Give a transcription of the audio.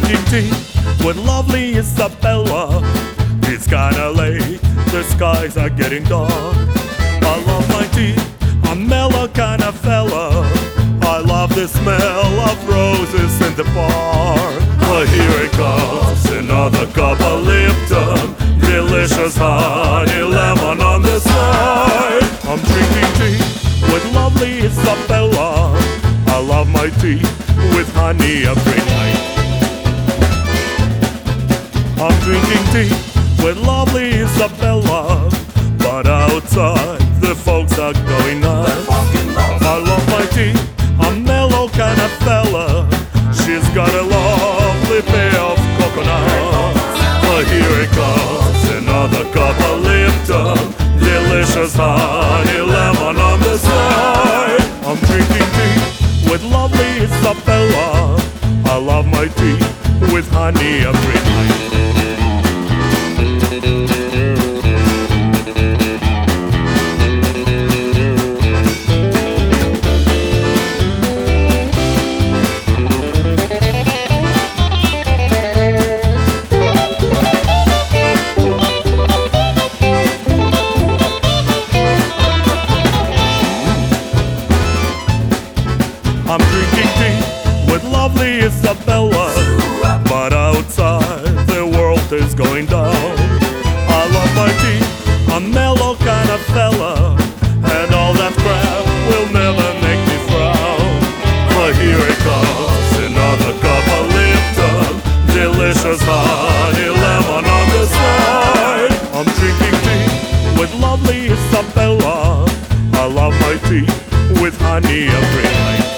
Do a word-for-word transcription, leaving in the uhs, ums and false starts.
drinking tea with lovely Isabella. It's kinda late, the skies are getting dark. I love my tea, I'm mellow kind of fella. I love the smell of roses in the park. But here it comes, another cup of Lipton, delicious honey lemon on the side. I'm drinking tea with lovely Isabella. I love my tea with honey every night. I'm drinking tea with lovely Isabella, but outside the folks are going nuts. I love my tea, I'm mellow kind of fella. She's got a lovely pair of coconuts. But here it comes, another cup of Lipton, delicious honey lemon on the side. I'm drinking tea with lovely Isabella. I love my tea with honey every night. I'm drinking tea with lovely Isabella, but outside the world is going down. I love my tea, I'm mellow kind of fella, and all that crap will never make me frown. But here it comes, another cup of Lipton, delicious honey lemon on the side. I'm drinking tea with lovely Isabella. I love my tea with honey every night.